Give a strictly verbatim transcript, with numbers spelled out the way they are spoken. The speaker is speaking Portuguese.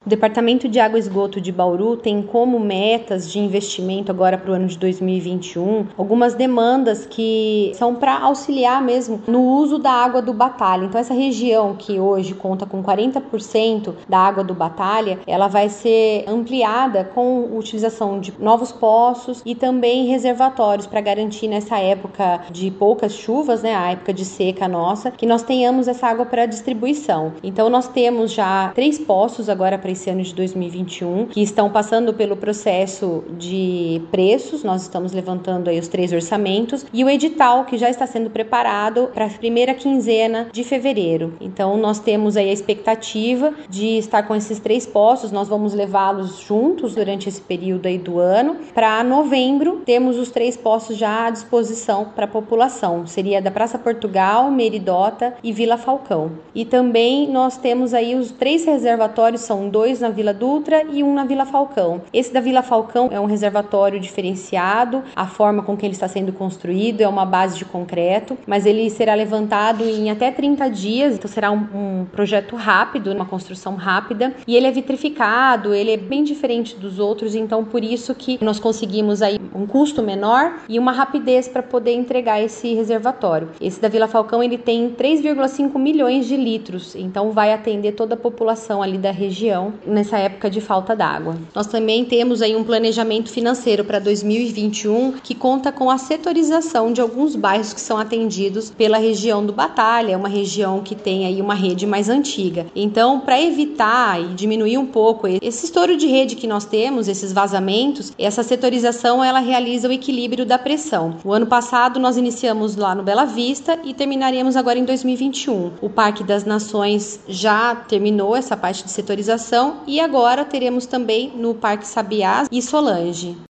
O Departamento de Água e Esgoto de Bauru tem como metas de investimento agora para o ano de dois mil e vinte e um algumas demandas que são para auxiliar mesmo no uso da água do Batalha. Então essa região que hoje conta com quarenta por cento da água do Batalha, ela vai ser ampliada com a utilização de novos poços e também reservatórios para garantir nessa época de poucas chuvas, né, a época de seca nossa, que nós tenhamos essa água para distribuição. Então nós temos já três poços agora para esse ano de dois mil e vinte e um, que estão passando pelo processo de preços. Nós estamos levantando aí os três orçamentos e o edital que já está sendo preparado para a primeira quinzena de fevereiro. Então nós temos aí a expectativa de estar com esses três poços. Nós vamos levá-los juntos durante esse período aí do ano. Para novembro temos os três poços já à disposição para a população. Seria da Praça Portugal, Meridota e Vila Falcão. E também nós temos aí os três reservatórios, são dois na Vila Dutra e um na Vila Falcão. Esse da Vila Falcão é um reservatório diferenciado, a forma com que ele está sendo construído é uma base de concreto, mas ele será levantado em até trinta dias, então será um, um projeto rápido, uma construção rápida, e ele é vitrificado, ele é bem diferente dos outros, então por isso que nós conseguimos aí um custo menor e uma rapidez para poder entregar esse reservatório. Esse da Vila Falcão, ele tem três vírgula cinco milhões de litros, então vai atender toda a população ali da região nessa época de falta d'água. Nós também temos aí um planejamento financeiro para dois mil e vinte e um que conta com a setorização de alguns bairros que são atendidos pela região do Batalha, é uma região que tem aí uma rede mais antiga. Então, para evitar e diminuir um pouco esse estouro de rede que nós temos, esses vazamentos, essa setorização ela realiza o equilíbrio da pressão. O ano passado nós iniciamos lá no Bela Vista e terminaremos agora em dois mil e vinte e um. O Parque das Nações já terminou essa parte de setorização e agora teremos também no Parque Sabiá e Solange.